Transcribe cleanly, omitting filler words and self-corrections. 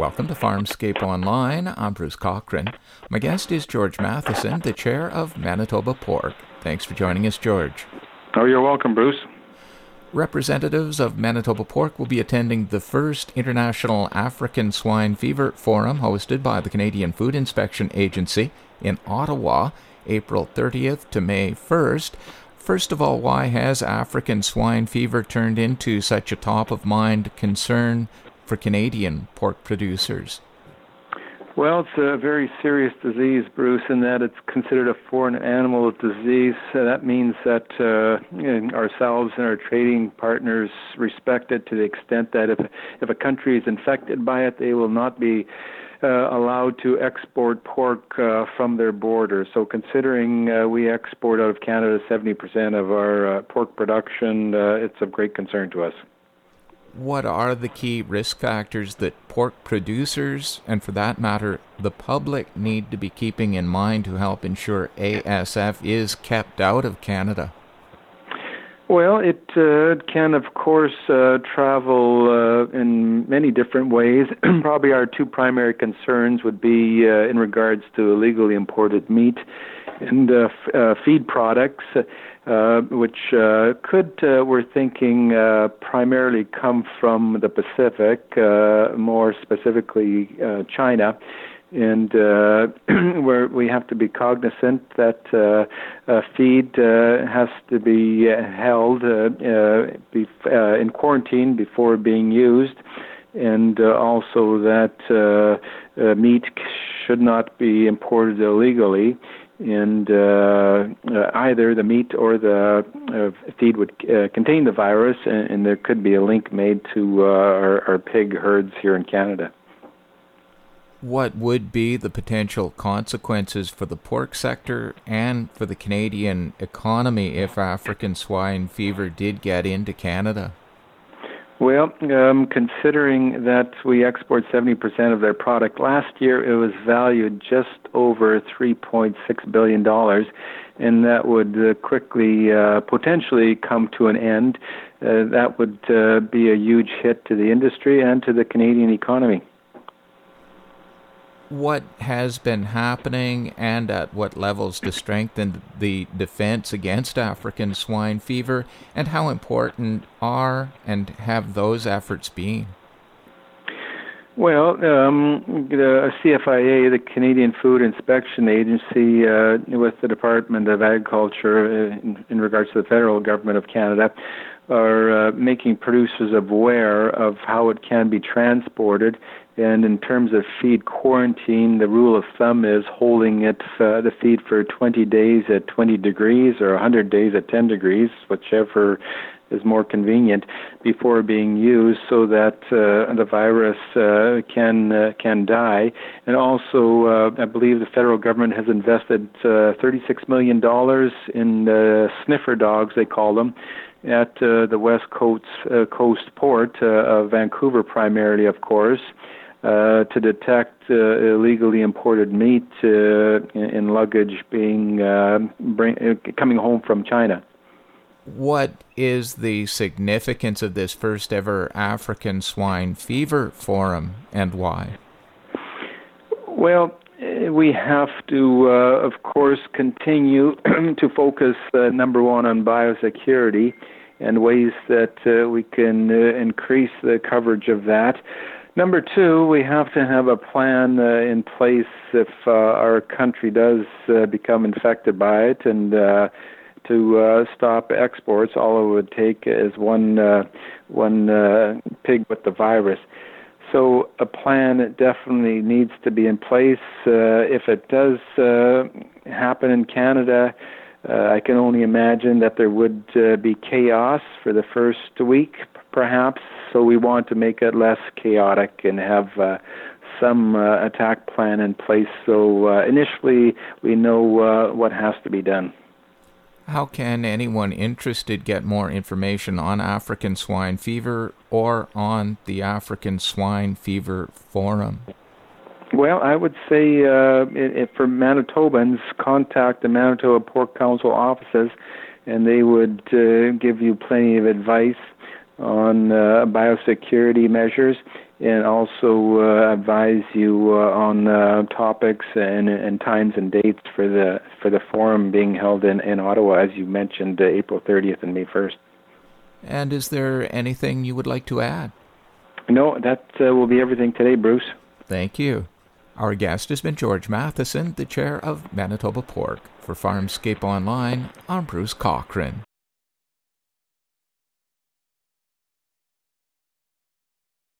Welcome to Farmscape Online. I'm Bruce Cochran. My guest is George Matheson, the chair of Manitoba Pork. Thanks for joining us, George. Oh, you're welcome, Bruce. Representatives of Manitoba Pork will be attending the first International African Swine Fever Forum hosted by the Canadian Food Inspection Agency in Ottawa, April 30th to May 1st. First of all, why has African swine fever turned into such a top-of-mind concern for Canadian pork producers? Well, it's a very serious disease, Bruce, in that it's considered a foreign animal disease. That means that ourselves and our trading partners respect it to the extent that if a country is infected by it, they will not be allowed to export pork from their border. So considering we export out of Canada 70% of our pork production, it's of great concern to us. What are the key risk factors that pork producers, and for that matter, the public, need to be keeping in mind to help ensure ASF is kept out of Canada? Well, it can, of course, travel in many different ways. Probably our two primary concerns would be in regards to illegally imported meat and feed products, which could, we're thinking, primarily come from the Pacific, more specifically China. And where we have to be cognizant that feed has to be held in quarantine before being used, and also that meat should not be imported illegally. And either the meat or the feed would contain the virus, and there could be a link made to our pig herds here in Canada. What would be the potential consequences for the pork sector and for the Canadian economy if African swine fever did get into Canada? Well, considering that we export 70% of their product, last year it was valued just over $3.6 billion, and that would quickly potentially come to an end. That would be a huge hit to the industry and to the Canadian economy. What has been happening and at what levels to strengthen the defense against African swine fever, and how important are and have those efforts been? Well, the CFIA, the Canadian Food Inspection Agency, with the Department of Agriculture in regards to the federal government of Canada, are making producers aware of how it can be transported. And in terms of feed quarantine, the rule of thumb is holding it, the feed for 20 days at 20 degrees or 100 days at 10 degrees, whichever is more convenient, before being used, so that the virus can die. And also, I believe the federal government has invested $36 million in sniffer dogs, they call them, at the West Coast port of Vancouver primarily, of course, to detect illegally imported meat in luggage being coming home from China. What is the significance of this first ever African Swine Fever Forum, and why? Well, we have to, of course, continue to focus, number one, on biosecurity and ways that we can increase the coverage of that. Number two, we have to have a plan in place if our country does become infected by it, and to stop exports. All it would take is one pig with the virus. So a plan definitely needs to be in place. If it does happen in Canada, I can only imagine that there would be chaos for the first week, perhaps. So we want to make it less chaotic and have some attack plan in place. So initially, we know what has to be done. How can anyone interested get more information on African swine fever or on the African Swine Fever Forum? Well, I would say for Manitobans, contact the Manitoba Pork Council offices, and they would give you plenty of advice on biosecurity measures. and also advise you on topics and times and dates for the forum being held in Ottawa, as you mentioned, April 30th and May 1st. And is there anything you would like to add? No, that will be everything today, Bruce. Thank you. Our guest has been George Matheson, the chair of Manitoba Pork. For Farmscape Online, I'm Bruce Cochran.